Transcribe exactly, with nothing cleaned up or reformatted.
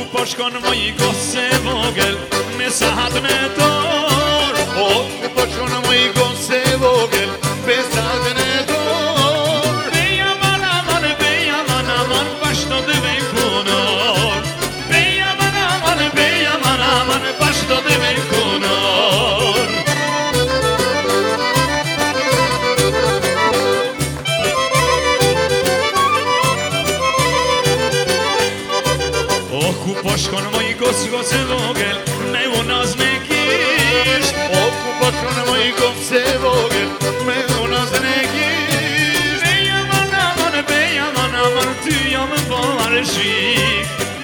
پاش کن مایی گسه وگل مثل حتم دار او پاش کن مایی گسه وگل مثل حتم دار بیامان امان بیامان امان باش داده بی کنار بیامان امان بیامان امان باش داده بی کنار اوه پاش کن مایی گس گس وگل میو ناز میگیش او پاش کن مایی گسه وگل میو ناز میگیش بیامان امان بیامان امان تویم بارشی